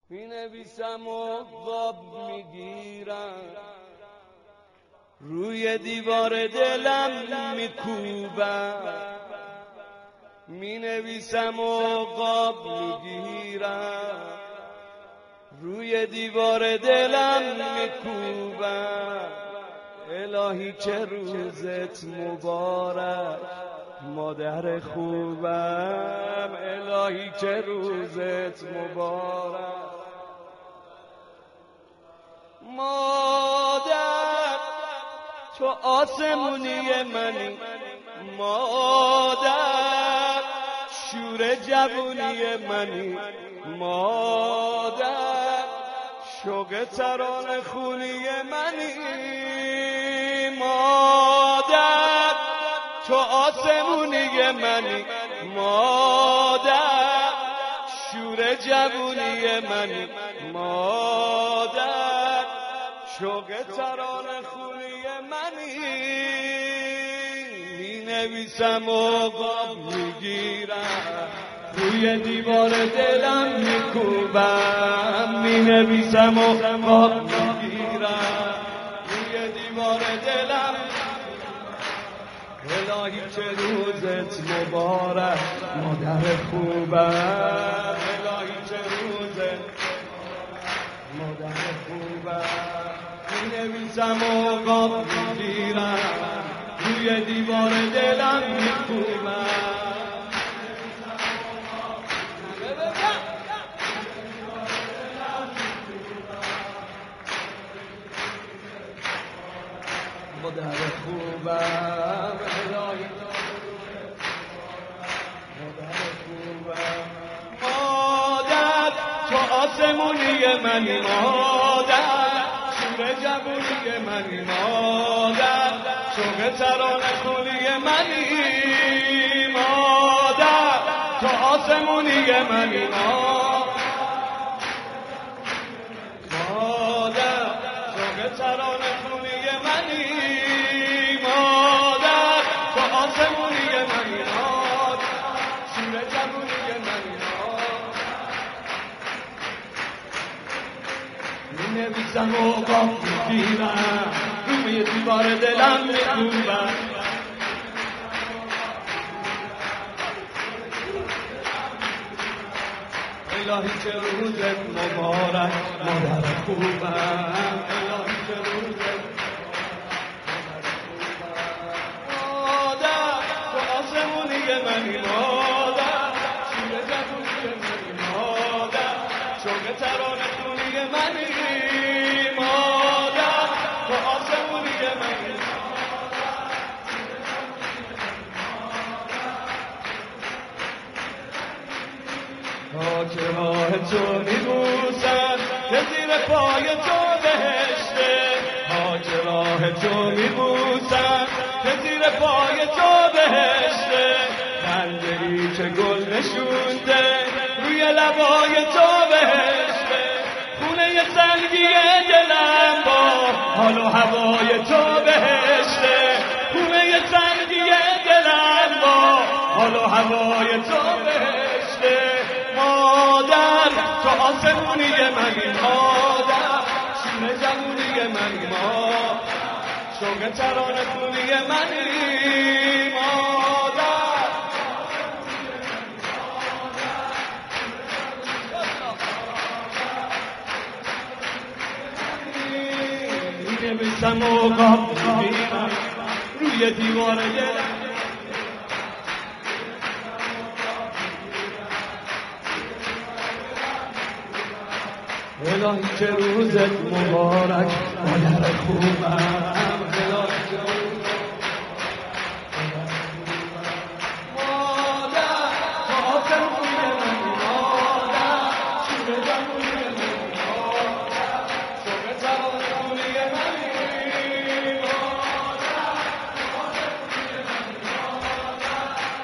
می نویسم و خواب میگیرم، روی دیوار دلم میکوبم. می نویسم و خواب میگیرم، روی دیوار دلم میکوبم. الهی چه روزت مبارک مادر خوبم، الهی چه روزت مبارک. مادر تو آسمونی منی، مادر شور جوونی منی، مادر شوق ترانه خونی منی. مادر تو آسمونی منی، مادر شور جوونی منی، مادر شوق ترانه خونی منی. می نویسم و خواب میگیرم، روی دیوار دلم میکوبم. می نویسم و خواب میگیرم، روی دیوار دلم. الهی چه روزت مبارک مادر خوبم، الهی چه روزت مادر خوبم. می نویسم و خواب میگیرم، روی دیوار دلم میکوبم. مادر خوبم، الهی مادر خوبم. مادر تو آسمونی منی، مادر شور جوونی منی، مادر شوق ترانه خونی منی. مادر تو آسمونی منی، مادر شوق ترانه خونی منی. مادر تو آسمونی منی، مادر شور جوونی منی. می نویسم و خواب میگیرم، روی دیوار دلم میکوبم. الهی چه روزت مبارک مادر خوبم، الهی چه روزت مادر تو آسمونی منی، مادر شور جوونی منی، مادر شوق ترانه خونی منی. مادر تو آسمونی منی، تا که راه تو میبوسم که زیر پای تو بهشته، تا که راه تو میبوسم که زیر پای تو بهشته. خنده ای که گل نشونده روی لبای تو بهشته. خونه سنگی دلم با حال و هوای تو بهشته، خونه سنگی دلم با حال و هوای تو بهشته. مادر تو آسمونی منی، مادر شور جوونی منی، مادر شوق ترانه خونی منی. مادر می نویسم و خواب میگیرم، روی دیوار دلم. الهی چه روزت مبارک مادر خوبم، الهی چه روزت مادر تو آسمونی منی، مادر شور جوونی منی، مادر شوق ترانه خونی منی. مادر تو آسمونی منی، مادر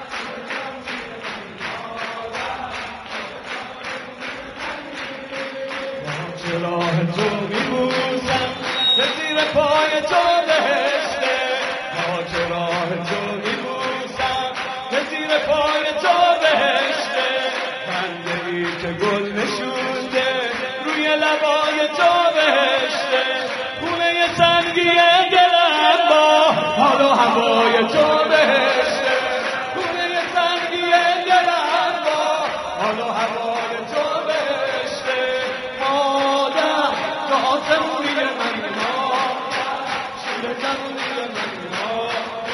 راه تو میبوسم که زیر پای تو بهشته، تا که راه تو میبوسم که زیر پای تو بهشته. خنده ای که گل نشونده لبای تو بهشته، خونه سنگی دلم با حال و هوای تو بهشته، خونه سنگی دلم با حال و هوای تو بهشته. مادر تو آسمونی من ما، شیر زمونی من ما،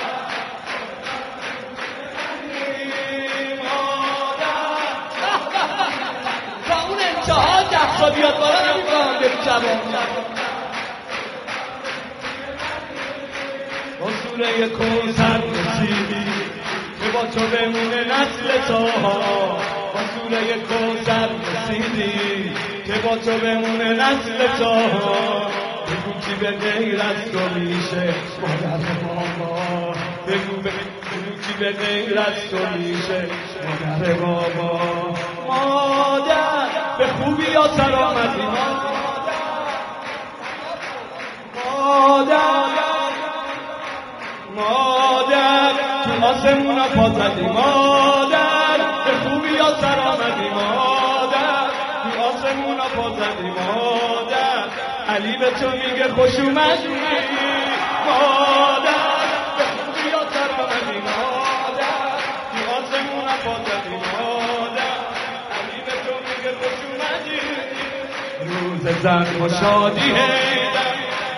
تا اون انتها دفتا بیاد بالا نمیکنم بری جوان. با سوره کوثر رسیدی که با تو بمونه نسل تاها، با سوره کوثر رسیدی که با تو بمونه نسل تاها. بگو کی به غیر از تو میشه مادر بابا، بگو کی به غیر از تو میشه مادر بابا. مادر به خوبی یا سلامتی مادر تو آسمونا پا زدی مادر، به خوبی یا سلامتی مادر تو آسمونا پا زدی مادر. علی به تو میگه خوش اومدی مادر، به خوبی یا سلامتی مادر تو آسمونا پا زدی مادر. علی به تو میگه خوش اومدی. روز زن و شادی هیدر،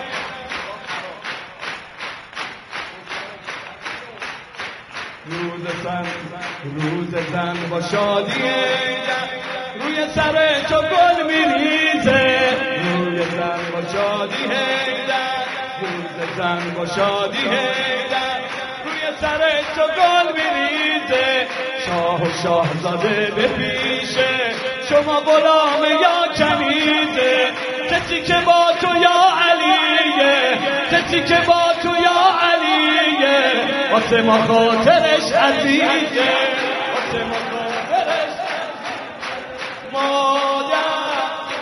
روز زن با شادی هیدر، روی سر تو گل میریزه. روی زن با شادی هیدر، روز زن با شادی هیدر، روی سر تو گل میریزه. شاه و شاهزاده به پیشه، شما غلام یا کنیزه. کسی که با تو یا علیه، کسی که با تو یا علیه، واسه ما خاطرش عزیزه، واسه ما خاطرش مادر.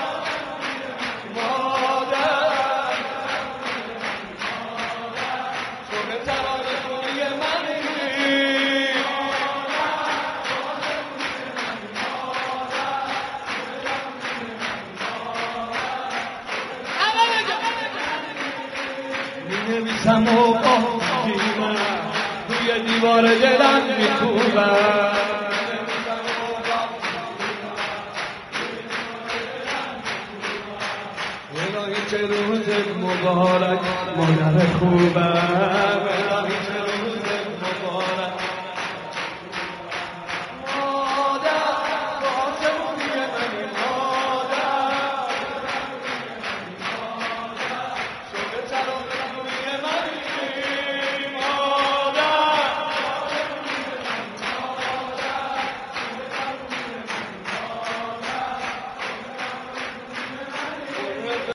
تو به ترانه خوبی منی، مینویسم و با دیوار روی دیوار دلم میکوبم. الهی چه روز مبارک مادر خوبم، الهی چه